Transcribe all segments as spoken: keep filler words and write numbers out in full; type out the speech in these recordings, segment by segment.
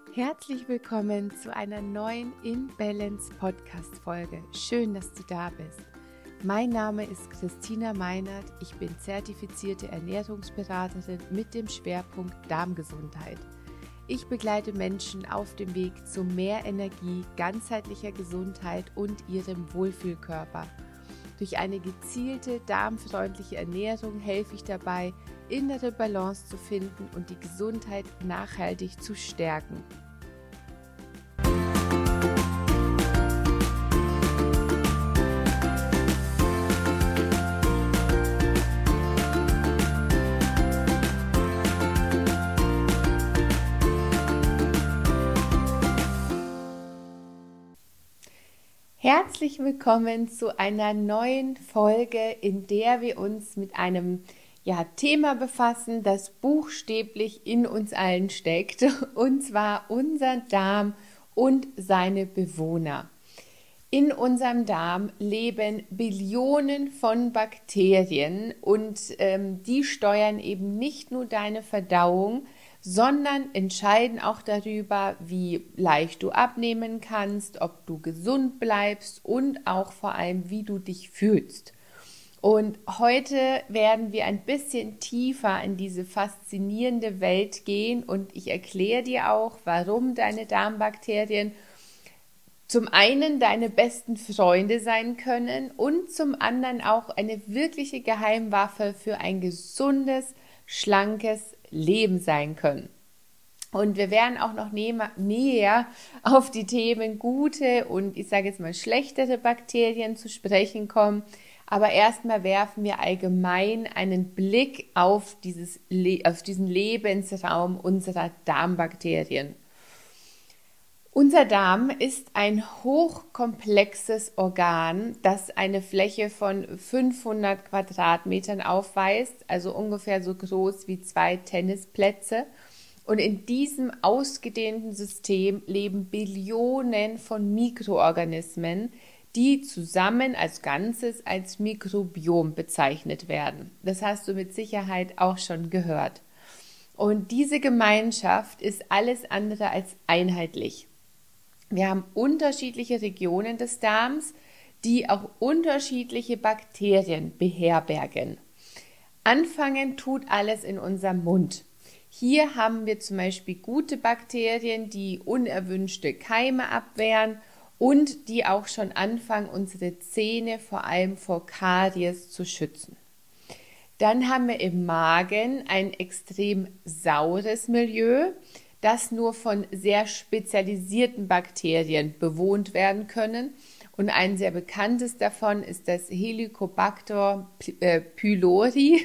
Herzlich willkommen zu einer neuen In Balance Podcast Folge. Schön, dass du da bist. Mein Name ist Christina Meinert. Ich bin zertifizierte Ernährungsberaterin mit dem Schwerpunkt Darmgesundheit. Ich begleite Menschen auf dem Weg zu mehr Energie, ganzheitlicher Gesundheit und ihrem Wohlfühlkörper. Durch eine gezielte, darmfreundliche Ernährung helfe ich dabei, innere Balance zu finden und die Gesundheit nachhaltig zu stärken. Herzlich willkommen zu einer neuen Folge, in der wir uns mit einem ja, Thema befassen, das buchstäblich in uns allen steckt, und zwar unser Darm und seine Bewohner. In unserem Darm leben Billionen von Bakterien und ähm, die steuern eben nicht nur deine Verdauung, sondern entscheiden auch darüber, wie leicht du abnehmen kannst, ob du gesund bleibst und auch vor allem, wie du dich fühlst. Und heute werden wir ein bisschen tiefer in diese faszinierende Welt gehen und ich erkläre dir auch, warum deine Darmbakterien zum einen deine besten Freunde sein können und zum anderen auch eine wirkliche Geheimwaffe für ein gesundes, schlankes Leben sein können. Und wir werden auch noch nä- näher auf die Themen gute und ich sage jetzt mal schlechtere Bakterien zu sprechen kommen. Aber erstmal werfen wir allgemein einen Blick auf, dieses Le- auf diesen Lebensraum unserer Darmbakterien. Unser Darm ist ein hochkomplexes Organ, das eine Fläche von fünfhundert Quadratmetern aufweist, also ungefähr so groß wie zwei Tennisplätze. Und in diesem ausgedehnten System leben Billionen von Mikroorganismen, die zusammen als Ganzes als Mikrobiom bezeichnet werden. Das hast du mit Sicherheit auch schon gehört. Und diese Gemeinschaft ist alles andere als einheitlich. Wir haben unterschiedliche Regionen des Darms, die auch unterschiedliche Bakterien beherbergen. Anfangen tut alles in unserem Mund. Hier haben wir zum Beispiel gute Bakterien, die unerwünschte Keime abwehren und die auch schon anfangen, unsere Zähne vor allem vor Karies zu schützen. Dann haben wir im Magen ein extrem saures Milieu, das nur von sehr spezialisierten Bakterien bewohnt werden können. Und ein sehr bekanntes davon ist das Helicobacter pylori.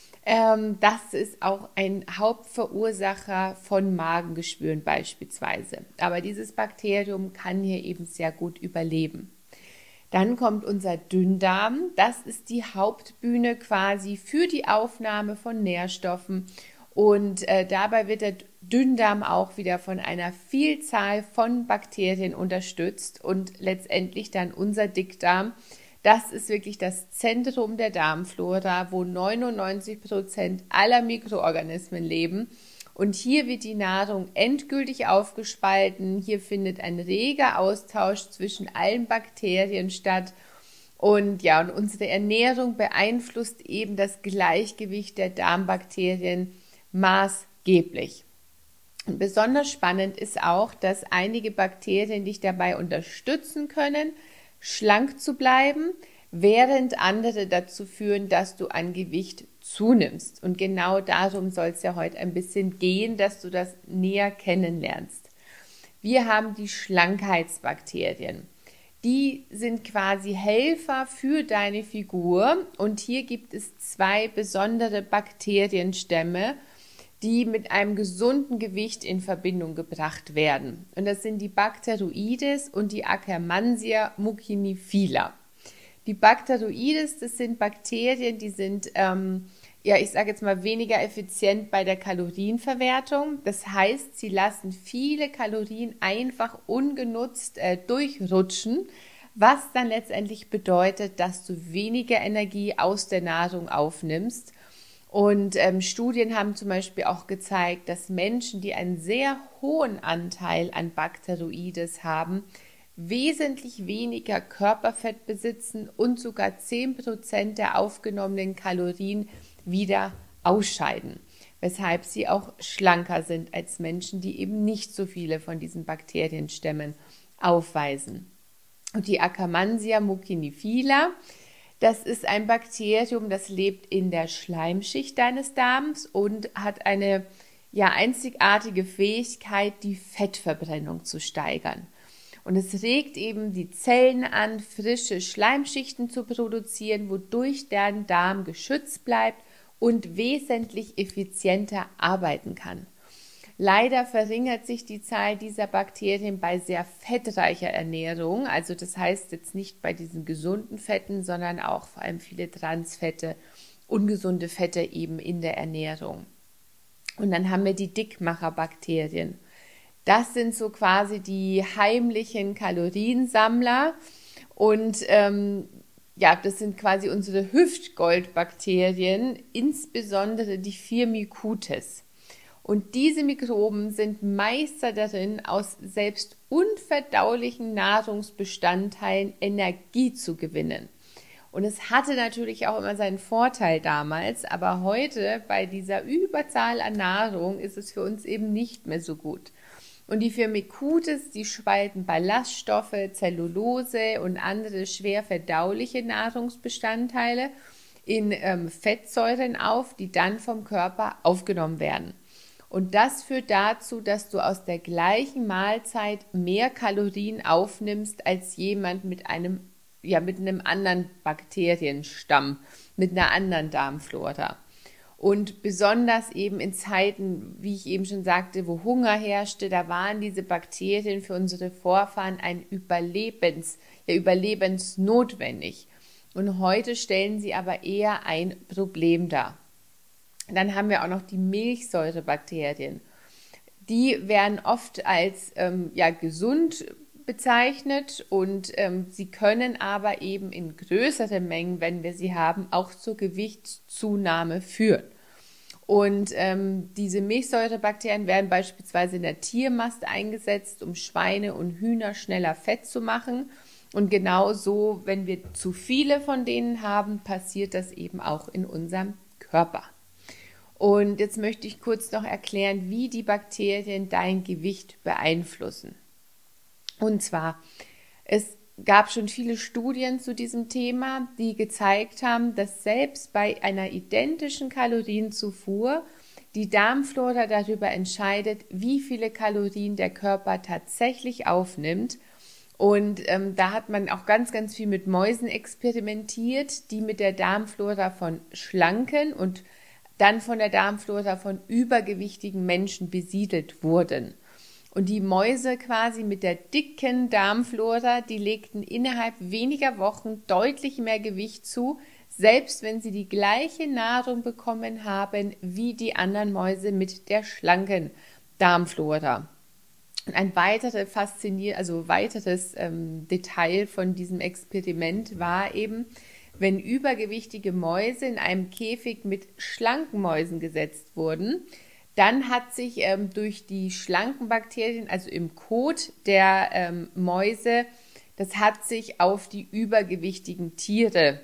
Das ist auch ein Hauptverursacher von Magengeschwüren beispielsweise. Aber dieses Bakterium kann hier eben sehr gut überleben. Dann kommt unser Dünndarm. Das ist die Hauptbühne quasi für die Aufnahme von Nährstoffen. Und äh, dabei wird der Dünndarm auch wieder von einer Vielzahl von Bakterien unterstützt und letztendlich dann unser Dickdarm. Das ist wirklich das Zentrum der Darmflora, wo neunundneunzig Prozent aller Mikroorganismen leben. Und hier wird die Nahrung endgültig aufgespalten. Hier findet ein reger Austausch zwischen allen Bakterien statt. Und ja, und unsere Ernährung beeinflusst eben das Gleichgewicht der Darmbakterien maßgeblich. Und besonders spannend ist auch, dass einige Bakterien dich dabei unterstützen können, schlank zu bleiben, während andere dazu führen, dass du an Gewicht zunimmst. Und genau darum soll es ja heute ein bisschen gehen, dass du das näher kennenlernst. Wir haben die Schlankheitsbakterien. Die sind quasi Helfer für deine Figur und hier gibt es zwei besondere Bakterienstämme, die mit einem gesunden Gewicht in Verbindung gebracht werden. Und das sind die Bacteroides und die Akkermansia muciniphila. Die Bacteroides, das sind Bakterien, die sind, ähm, ja, ich sage jetzt mal, weniger effizient bei der Kalorienverwertung. Das heißt, sie lassen viele Kalorien einfach ungenutzt äh, durchrutschen, was dann letztendlich bedeutet, dass du weniger Energie aus der Nahrung aufnimmst. Und ähm, Studien haben zum Beispiel auch gezeigt, dass Menschen, die einen sehr hohen Anteil an Bacteroides haben, wesentlich weniger Körperfett besitzen und sogar zehn Prozent der aufgenommenen Kalorien wieder ausscheiden, weshalb sie auch schlanker sind als Menschen, die eben nicht so viele von diesen Bakterienstämmen aufweisen. Und die Akkermansia mucinifila, das ist ein Bakterium, das lebt in der Schleimschicht deines Darms und hat eine ja, einzigartige Fähigkeit, die Fettverbrennung zu steigern. Und es regt eben die Zellen an, frische Schleimschichten zu produzieren, wodurch dein Darm geschützt bleibt und wesentlich effizienter arbeiten kann. Leider verringert sich die Zahl dieser Bakterien bei sehr fettreicher Ernährung. Also das heißt jetzt nicht bei diesen gesunden Fetten, sondern auch vor allem viele Transfette, ungesunde Fette eben in der Ernährung. Und dann haben wir die Dickmacherbakterien. Das sind so quasi die heimlichen Kaloriensammler und ähm, ja, das sind quasi unsere Hüftgoldbakterien, insbesondere die Firmicutes. Und diese Mikroben sind Meister darin, aus selbst unverdaulichen Nahrungsbestandteilen Energie zu gewinnen. Und es hatte natürlich auch immer seinen Vorteil damals, aber heute bei dieser Überzahl an Nahrung ist es für uns eben nicht mehr so gut. Und die Firmicutes, die spalten Ballaststoffe, Zellulose und andere schwer verdauliche Nahrungsbestandteile in ähm, Fettsäuren auf, die dann vom Körper aufgenommen werden. Und das führt dazu, dass du aus der gleichen Mahlzeit mehr Kalorien aufnimmst als jemand mit einem, ja, mit einem anderen Bakterienstamm, mit einer anderen Darmflora. Und besonders eben in Zeiten, wie ich eben schon sagte, wo Hunger herrschte, da waren diese Bakterien für unsere Vorfahren ein Überlebens, ja, überlebensnotwendig. Und heute stellen sie aber eher ein Problem dar. Dann haben wir auch noch die Milchsäurebakterien. Die werden oft als ähm, ja, gesund bezeichnet und ähm, sie können aber eben in größeren Mengen, wenn wir sie haben, auch zur Gewichtszunahme führen. Und ähm, diese Milchsäurebakterien werden beispielsweise in der Tiermast eingesetzt, um Schweine und Hühner schneller fett zu machen. Und genauso, wenn wir zu viele von denen haben, passiert das eben auch in unserem Körper. Und jetzt möchte ich kurz noch erklären, wie die Bakterien dein Gewicht beeinflussen. Und zwar, es gab schon viele Studien zu diesem Thema, die gezeigt haben, dass selbst bei einer identischen Kalorienzufuhr die Darmflora darüber entscheidet, wie viele Kalorien der Körper tatsächlich aufnimmt. Und ähm, da hat man auch ganz, ganz viel mit Mäusen experimentiert, die mit der Darmflora von schlanken und dann von der Darmflora von übergewichtigen Menschen besiedelt wurden. Und die Mäuse quasi mit der dicken Darmflora, die legten innerhalb weniger Wochen deutlich mehr Gewicht zu, selbst wenn sie die gleiche Nahrung bekommen haben wie die anderen Mäuse mit der schlanken Darmflora. Und ein weiteres faszinier- also weiteres ähm, Detail von diesem Experiment war eben, wenn übergewichtige Mäuse in einem Käfig mit schlanken Mäusen gesetzt wurden, dann hat sich ähm, durch die schlanken Bakterien, also im Kot der ähm, Mäuse, das hat sich auf die übergewichtigen Tiere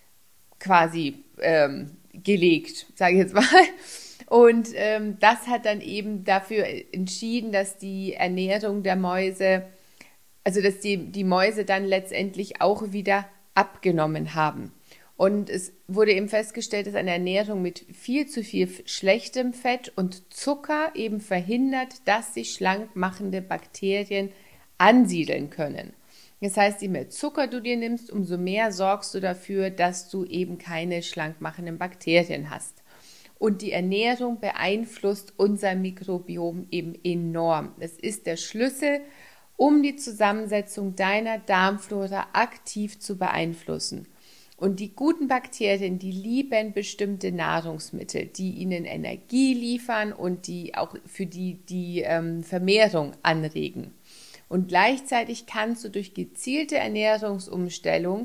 quasi ähm, gelegt, sage ich jetzt mal. Und ähm, das hat dann eben dafür entschieden, dass die Ernährung der Mäuse, also dass die, die Mäuse dann letztendlich auch wieder abgenommen haben. Und es wurde eben festgestellt, dass eine Ernährung mit viel zu viel schlechtem Fett und Zucker eben verhindert, dass sich schlank machende Bakterien ansiedeln können. Das heißt, je mehr Zucker du dir nimmst, umso mehr sorgst du dafür, dass du eben keine schlank machenden Bakterien hast. Und die Ernährung beeinflusst unser Mikrobiom eben enorm. Es ist der Schlüssel, um die Zusammensetzung deiner Darmflora aktiv zu beeinflussen. Und die guten Bakterien, die lieben bestimmte Nahrungsmittel, die ihnen Energie liefern und die auch für die die ähm, Vermehrung anregen. Und gleichzeitig kannst du durch gezielte Ernährungsumstellung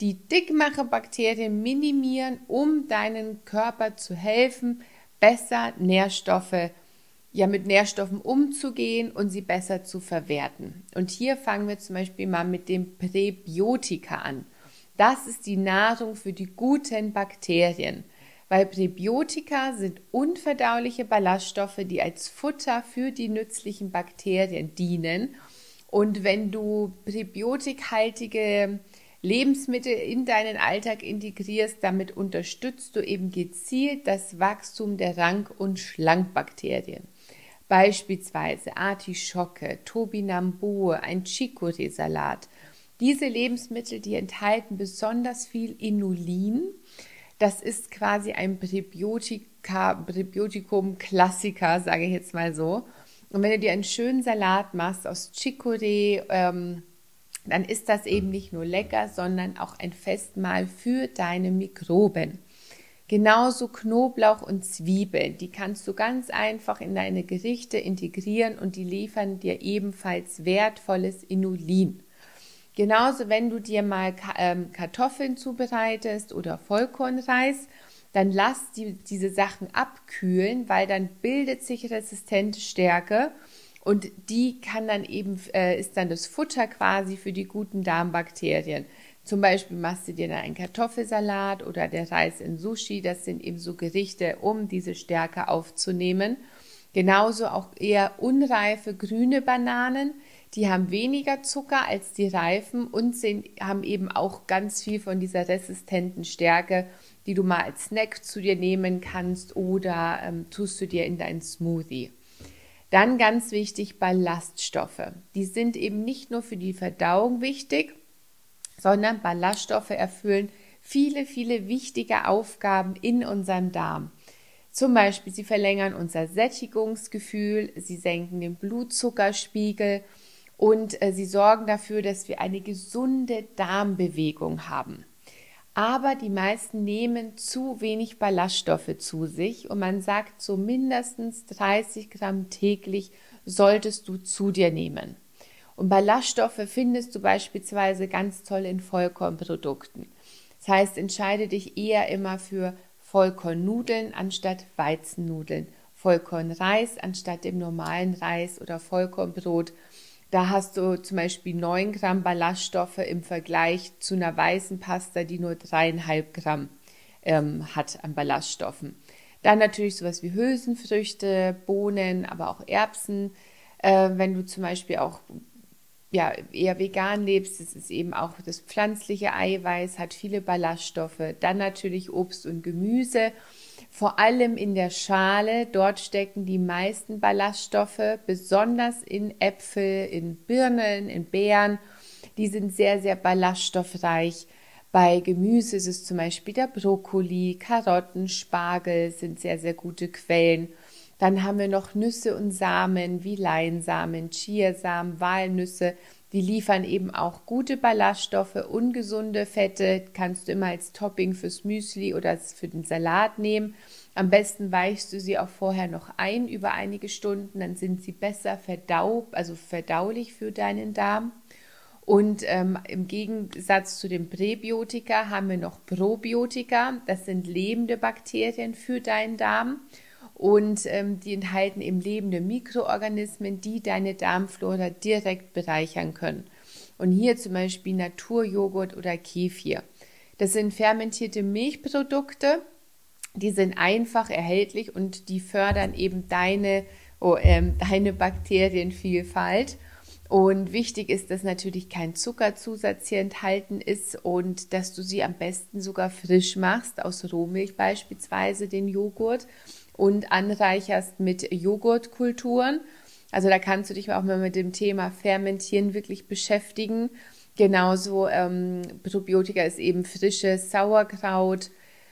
die Dickmacherbakterien minimieren, um deinem Körper zu helfen, besser Nährstoffe, ja mit Nährstoffen umzugehen und sie besser zu verwerten. Und hier fangen wir zum Beispiel mal mit dem Präbiotika an. Das ist die Nahrung für die guten Bakterien, weil Präbiotika sind unverdauliche Ballaststoffe, die als Futter für die nützlichen Bakterien dienen. Und wenn du präbiotikhaltige Lebensmittel in deinen Alltag integrierst, damit unterstützt du eben gezielt das Wachstum der Rank- und Schlankbakterien. Beispielsweise Artischocke, Topinambur, ein Chicorée-Salat. Diese Lebensmittel, die enthalten besonders viel Inulin. Das ist quasi ein Präbiotika, Präbiotikum-Klassiker, sage ich jetzt mal so. Und wenn du dir einen schönen Salat machst aus Chicorée, ähm, dann ist das eben nicht nur lecker, sondern auch ein Festmahl für deine Mikroben. Genauso Knoblauch und Zwiebeln, die kannst du ganz einfach in deine Gerichte integrieren und die liefern dir ebenfalls wertvolles Inulin. Genauso, wenn du dir mal Kartoffeln zubereitest oder Vollkornreis, dann lass die, diese Sachen abkühlen, weil dann bildet sich resistente Stärke und die kann dann eben, äh, ist dann das Futter quasi für die guten Darmbakterien. Zum Beispiel machst du dir dann einen Kartoffelsalat oder der Reis in Sushi, das sind eben so Gerichte, um diese Stärke aufzunehmen. Genauso auch eher unreife grüne Bananen, die haben weniger Zucker als die reifen und sind, haben eben auch ganz viel von dieser resistenten Stärke, die du mal als Snack zu dir nehmen kannst oder ähm, tust du dir in deinen Smoothie. Dann ganz wichtig, Ballaststoffe. Die sind eben nicht nur für die Verdauung wichtig, sondern Ballaststoffe erfüllen viele, viele wichtige Aufgaben in unserem Darm. Zum Beispiel, sie verlängern unser Sättigungsgefühl, sie senken den Blutzuckerspiegel und äh, sie sorgen dafür, dass wir eine gesunde Darmbewegung haben. Aber die meisten nehmen zu wenig Ballaststoffe zu sich und man sagt, so mindestens dreißig Gramm täglich solltest du zu dir nehmen. Und Ballaststoffe findest du beispielsweise ganz toll in Vollkornprodukten. Das heißt, entscheide dich eher immer für Vollkornnudeln anstatt Weizennudeln, Vollkornreis anstatt dem normalen Reis oder Vollkornbrot. Da hast du zum Beispiel neun Gramm Ballaststoffe im Vergleich zu einer weißen Pasta, die nur drei Komma fünf Gramm ähm, hat an Ballaststoffen. Dann natürlich sowas wie Hülsenfrüchte, Bohnen, aber auch Erbsen. Äh, wenn du zum Beispiel auch ja, eher vegan lebst, das ist eben auch das pflanzliche Eiweiß, hat viele Ballaststoffe. Dann natürlich Obst und Gemüse. Vor allem in der Schale, dort stecken die meisten Ballaststoffe, besonders in Äpfel, in Birnen, in Beeren. Die sind sehr, sehr ballaststoffreich. Bei Gemüse ist es zum Beispiel der Brokkoli, Karotten, Spargel sind sehr, sehr gute Quellen. Dann haben wir noch Nüsse und Samen wie Leinsamen, Chiasamen, Walnüsse. Die liefern eben auch gute Ballaststoffe, ungesunde Fette, kannst du immer als Topping fürs Müsli oder für den Salat nehmen. Am besten weichst du sie auch vorher noch ein über einige Stunden, dann sind sie besser verdau, also verdaulich für deinen Darm. Und ähm, im Gegensatz zu den Präbiotika haben wir noch Probiotika, das sind lebende Bakterien für deinen Darm. Und ähm, die enthalten eben lebende Mikroorganismen, die deine Darmflora direkt bereichern können. Und hier zum Beispiel Naturjoghurt oder Kefir. Das sind fermentierte Milchprodukte, die sind einfach erhältlich und die fördern eben deine, oh, ähm, deine Bakterienvielfalt. Und wichtig ist, dass natürlich kein Zuckerzusatz hier enthalten ist und dass du sie am besten sogar frisch machst, aus Rohmilch beispielsweise den Joghurt. Und anreicherst mit Joghurtkulturen. Also da kannst du dich auch mal mit dem Thema Fermentieren wirklich beschäftigen. Genauso ähm, Probiotika ist eben frisches Sauerkraut,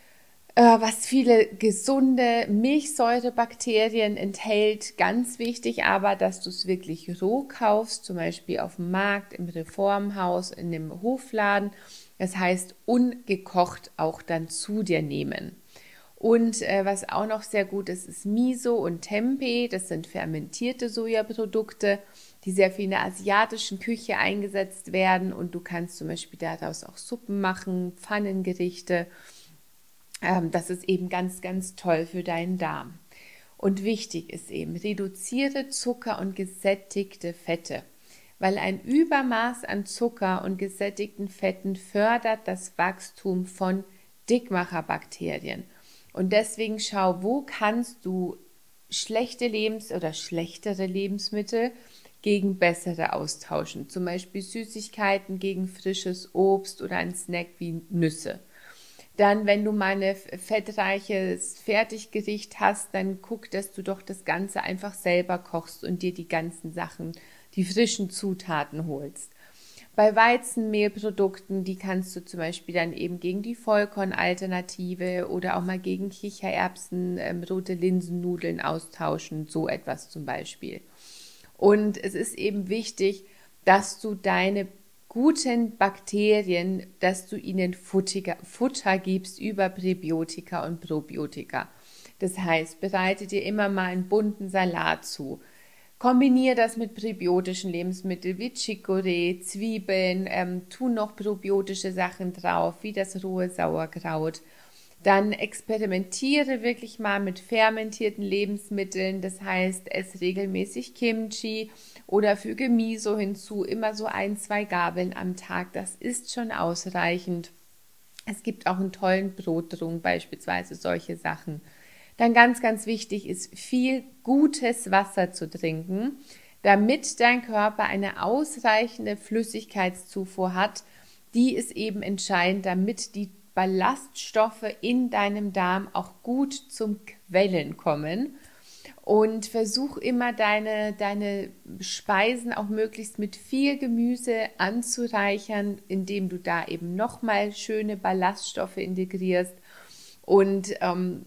äh, was viele gesunde Milchsäurebakterien enthält. Ganz wichtig aber, dass du es wirklich roh kaufst, zum Beispiel auf dem Markt, im Reformhaus, in dem Hofladen. Das heißt, ungekocht auch dann zu dir nehmen. Und äh, was auch noch sehr gut ist, ist Miso und Tempeh. Das sind fermentierte Sojaprodukte. die sehr viel in der asiatischen Küche eingesetzt werden und du kannst zum Beispiel daraus auch Suppen machen, Pfannengerichte. Ähm, das ist eben ganz, ganz toll für deinen Darm. Und wichtig ist eben, reduziere Zucker und gesättigte Fette, weil ein Übermaß an Zucker und gesättigten Fetten fördert das Wachstum von Dickmacherbakterien. Und deswegen schau, wo kannst du schlechte Lebens- oder schlechtere Lebensmittel gegen bessere austauschen. Zum Beispiel Süßigkeiten gegen frisches Obst oder ein Snack wie Nüsse. Dann, wenn du mal ein fettreiches Fertiggericht hast, dann guck, dass du doch das Ganze einfach selber kochst und dir die ganzen Sachen, die frischen Zutaten holst. Bei Weizenmehlprodukten, die kannst du zum Beispiel dann eben gegen die Vollkornalternative oder auch mal gegen Kichererbsen, ähm, rote Linsennudeln austauschen, so etwas zum Beispiel. Und es ist eben wichtig, dass du deine guten Bakterien, dass du ihnen Futter, Futter gibst über Präbiotika und Probiotika. Das heißt, bereite dir immer mal einen bunten Salat zu. Kombiniere das mit präbiotischen Lebensmitteln wie Chicorée, Zwiebeln, ähm, tu noch probiotische Sachen drauf, wie das rohe Sauerkraut. Dann experimentiere wirklich mal mit fermentierten Lebensmitteln, das heißt, ess regelmäßig Kimchi oder füge Miso hinzu, immer so ein, zwei Gabeln am Tag, das ist schon ausreichend. Es gibt auch einen tollen Brottrunk, beispielsweise solche Sachen. Dann ganz, ganz wichtig ist, viel gutes Wasser zu trinken, damit dein Körper eine ausreichende Flüssigkeitszufuhr hat. Die ist eben entscheidend, damit die Ballaststoffe in deinem Darm auch gut zum Quellen kommen. Und versuch immer deine, deine Speisen auch möglichst mit viel Gemüse anzureichern, indem du da eben nochmal schöne Ballaststoffe integrierst. Und ähm,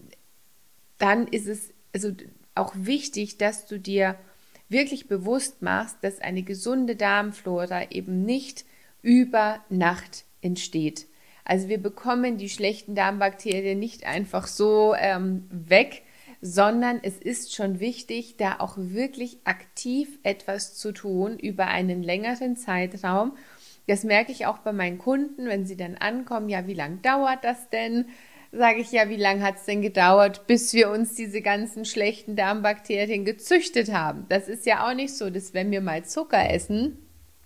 dann ist es also auch wichtig, dass du dir wirklich bewusst machst, dass eine gesunde Darmflora eben nicht über Nacht entsteht. Also wir bekommen die schlechten Darmbakterien nicht einfach so ähm, weg, sondern es ist schon wichtig, da auch wirklich aktiv etwas zu tun über einen längeren Zeitraum. Das merke ich auch bei meinen Kunden, wenn sie dann ankommen, ja, wie lange dauert das denn? Sage ich, ja, wie lange hat es denn gedauert, bis wir uns diese ganzen schlechten Darmbakterien gezüchtet haben? Das ist ja auch nicht so, dass wenn wir mal Zucker essen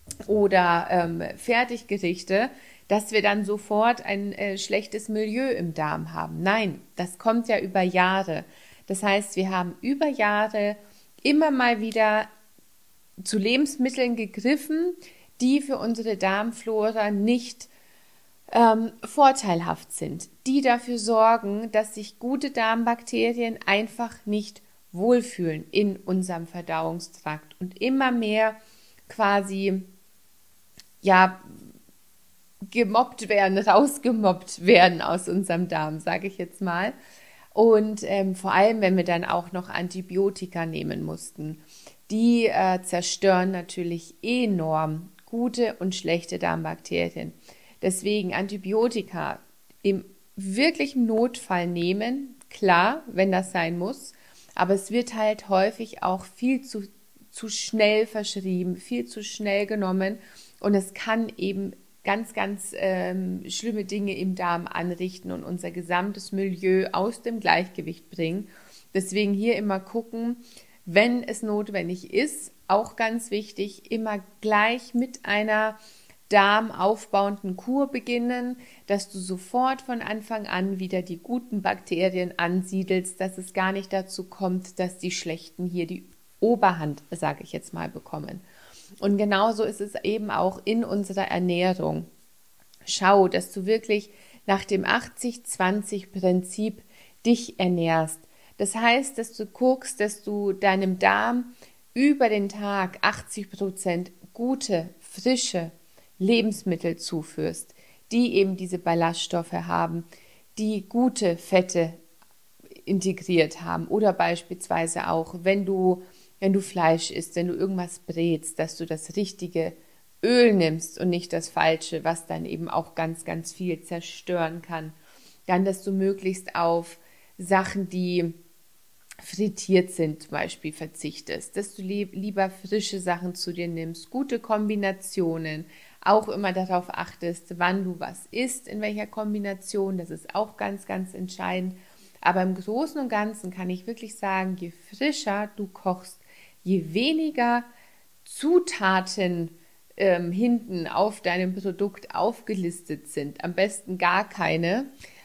oder ähm, Fertiggerichte, dass wir dann sofort ein äh, schlechtes Milieu im Darm haben. Nein, das kommt ja über Jahre. Das heißt, wir haben über Jahre immer mal wieder zu Lebensmitteln gegriffen, die für unsere Darmflora nicht ähm, vorteilhaft sind, die dafür sorgen, dass sich gute Darmbakterien einfach nicht wohlfühlen in unserem Verdauungstrakt und immer mehr quasi ja gemobbt werden, rausgemobbt werden aus unserem Darm, sage ich jetzt mal. Und ähm, vor allem, wenn wir dann auch noch Antibiotika nehmen mussten, die äh, zerstören natürlich enorm gute und schlechte Darmbakterien. Deswegen Antibiotika im wirklichen Notfall nehmen, klar, wenn das sein muss, aber es wird halt häufig auch viel zu, zu schnell verschrieben, viel zu schnell genommen und es kann eben ganz, ganz ähm, schlimme Dinge im Darm anrichten und unser gesamtes Milieu aus dem Gleichgewicht bringen. Deswegen hier immer gucken, wenn es notwendig ist, auch ganz wichtig, immer gleich mit einer darmaufbauenden Kur beginnen, dass du sofort von Anfang an wieder die guten Bakterien ansiedelst, dass es gar nicht dazu kommt, dass die schlechten hier die Oberhand, sage ich jetzt mal, bekommen. Und genauso ist es eben auch in unserer Ernährung. Schau, dass du wirklich nach dem achtzig zwanzig Prinzip dich ernährst. Das heißt, dass du guckst, dass du deinem Darm über den Tag achtzig Prozent gute, frische Lebensmittel zuführst, die eben diese Ballaststoffe haben, die gute Fette integriert haben oder beispielsweise auch, wenn du, wenn du Fleisch isst, wenn du irgendwas brätst, dass du das richtige Öl nimmst und nicht das falsche, was dann eben auch ganz, ganz viel zerstören kann. Dann, dass du möglichst auf Sachen, die frittiert sind, zum Beispiel verzichtest, dass du lieb, lieber frische Sachen zu dir nimmst, gute Kombinationen, auch immer darauf achtest, wann du was isst, in welcher Kombination, das ist auch ganz, ganz entscheidend. Aber im Großen und Ganzen kann ich wirklich sagen, je frischer du kochst, je weniger Zutaten ähm, hinten auf deinem Produkt aufgelistet sind, am besten gar keine,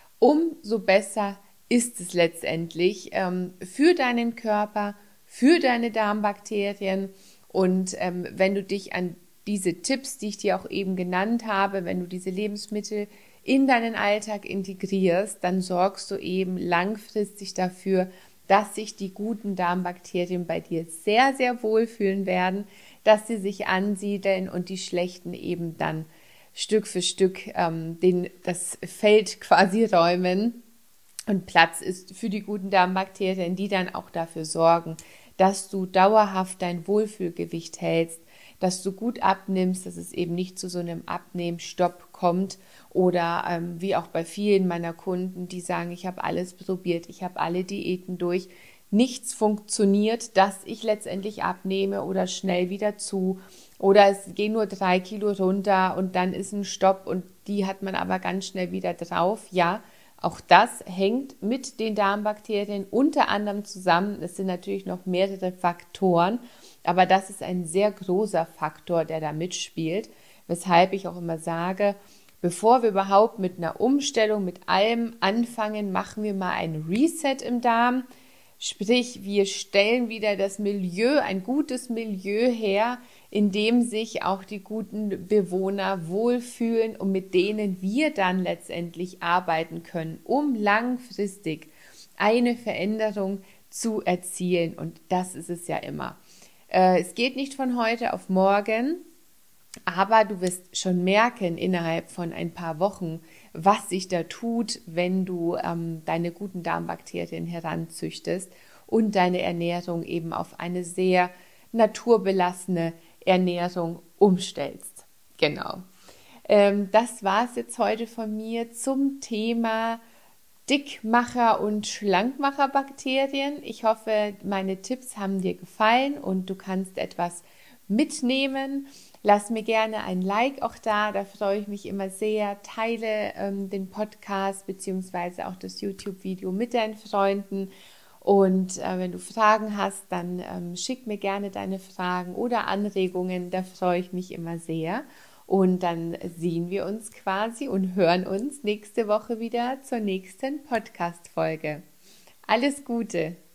umso besser ist es letztendlich ähm, für deinen Körper, für deine Darmbakterien. Und ähm, wenn du dich an diese Tipps, die ich dir auch eben genannt habe, wenn du diese Lebensmittel in deinen Alltag integrierst, dann sorgst du eben langfristig dafür, dass sich die guten Darmbakterien bei dir sehr, sehr wohlfühlen werden, dass sie sich ansiedeln und die schlechten eben dann Stück für Stück ähm, den, das Feld quasi räumen und Platz ist für die guten Darmbakterien, die dann auch dafür sorgen, dass du dauerhaft dein Wohlfühlgewicht hältst, dass du gut abnimmst, dass es eben nicht zu so einem Abnehmstopp kommt oder ähm, wie auch bei vielen meiner Kunden, die sagen, ich habe alles probiert, ich habe alle Diäten durch, nichts funktioniert, dass ich letztendlich abnehme oder schnell wieder zu oder es gehen nur drei Kilo runter und dann ist ein Stopp und die hat man aber ganz schnell wieder drauf. Ja, auch das hängt mit den Darmbakterien unter anderem zusammen. Es sind natürlich noch mehrere Faktoren, aber das ist ein sehr großer Faktor, der da mitspielt, weshalb ich auch immer sage, bevor wir überhaupt mit einer Umstellung, mit allem anfangen, machen wir mal ein Reset im Darm. Sprich, wir stellen wieder das Milieu, ein gutes Milieu her, in dem sich auch die guten Bewohner wohlfühlen und mit denen wir dann letztendlich arbeiten können, um langfristig eine Veränderung zu erzielen. Und das ist es ja immer. Äh, es geht nicht von heute auf morgen, aber du wirst schon merken innerhalb von ein paar Wochen, was sich da tut, wenn du ähm, deine guten Darmbakterien heranzüchtest und deine Ernährung eben auf eine sehr naturbelassene Ernährung umstellst. Genau. Ähm, das war es jetzt heute von mir zum Thema Dickmacher- und Schlankmacherbakterien. Ich hoffe, meine Tipps haben dir gefallen und du kannst etwas mitnehmen. Lass mir gerne ein Like auch da, da freue ich mich immer sehr. Teile ähm, den Podcast bzw. auch das YouTube-Video mit deinen Freunden. Und äh, wenn du Fragen hast, dann ähm, schick mir gerne deine Fragen oder Anregungen, da freue ich mich immer sehr. Und dann sehen wir uns quasi und hören uns nächste Woche wieder zur nächsten Podcast-Folge. Alles Gute!